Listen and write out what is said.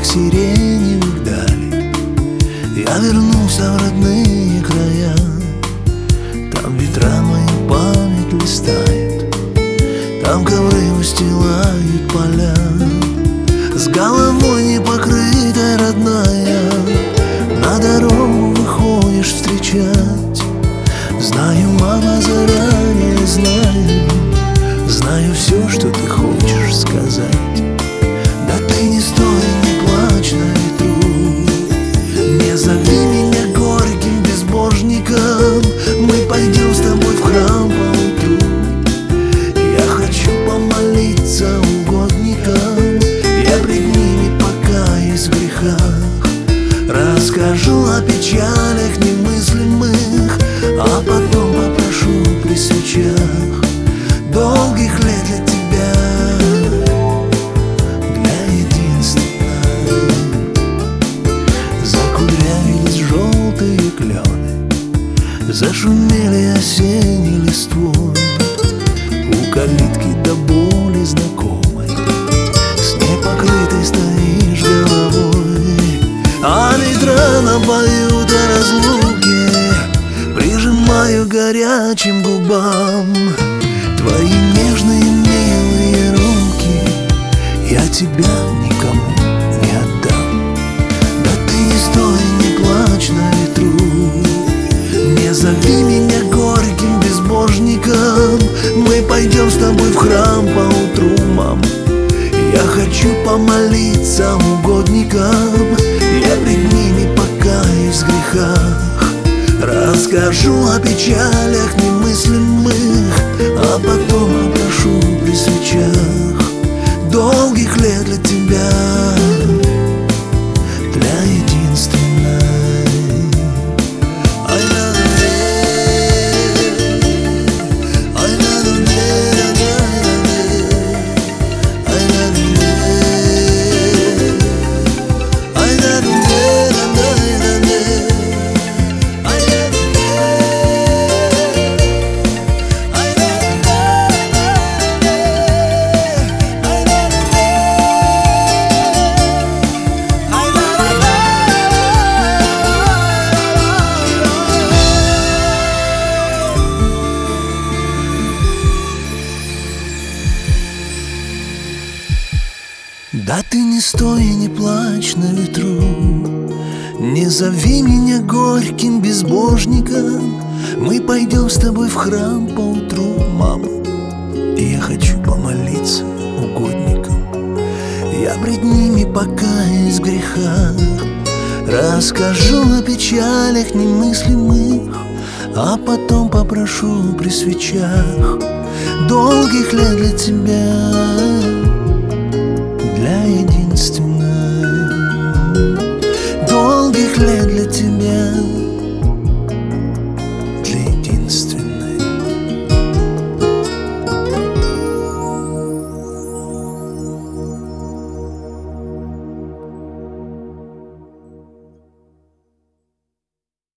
сиреневых далей я вернулся в родные края. Там ветра мою память листают, там ковры устилают поля. С головой не покрытая родная, на дорогу выходишь встречать. Знаю, мама, заранее знаю все, что ты хочешь сказать. Да ты не стой, не плачь на ветру, не зови меня горьким безбожником. Мы пойдем с тобой в храм поутру. Я хочу помолиться угодникам, я пред ними покаюсь в грехах. Расскажу о печалях немыслимых, а потом попрошу при свечах долгих лет для тебя, для единственной. Закудрявились желтые клены, зашумели осенней листвой. У калитки до боли знакомой с непокрытой стоишь головой, а ветра напоют о разлуке, прижимаю горячим губам твои нежные милые руки. Я тебя никому не отдам. Да ты не стой, не плачь на ветру, не зови меня горьким безбожником. Мы пойдем с тобой в храм поутру, мам. Я хочу помолиться угодникам, я пред ними покаюсь в грехах. Расскажу о печалях немыслимых, а потом попрошу при свечах долгих лет для тебя, для единственной. Да ты не стой и не плачь на ветру, не зови меня горьким безбожником. Мы пойдем с тобой в храм поутру, мама. И я хочу помолиться угодникам, я пред ними покаюсь в грехах. Расскажу о печалях немыслимых, а потом попрошу при свечах долгих лет для тебя.